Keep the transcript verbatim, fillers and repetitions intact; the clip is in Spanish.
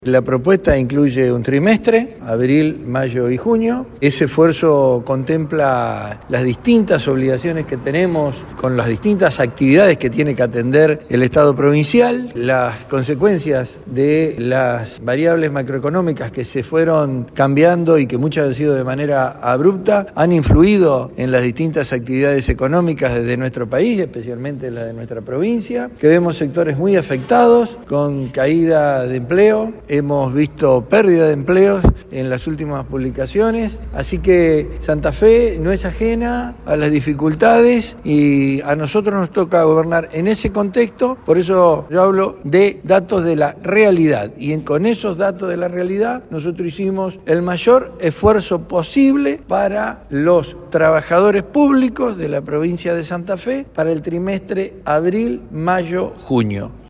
La propuesta incluye un trimestre, abril, mayo y junio. Ese esfuerzo contempla las distintas obligaciones que tenemos con las distintas actividades que tiene que atender el Estado provincial, las consecuencias de las variables macroeconómicas que se fueron cambiando y que muchas han sido de manera abrupta, han influido en las distintas actividades económicas de nuestro país, especialmente la de nuestra provincia, que vemos sectores muy afectados, con caída de empleo. Hemos visto pérdida de empleos en las últimas publicaciones, así que Santa Fe no es ajena a las dificultades y a nosotros nos toca gobernar en ese contexto. Por eso yo hablo de datos de la realidad y en, con esos datos de la realidad nosotros hicimos el mayor esfuerzo posible para los trabajadores públicos de la provincia de Santa Fe para el trimestre abril, mayo, junio.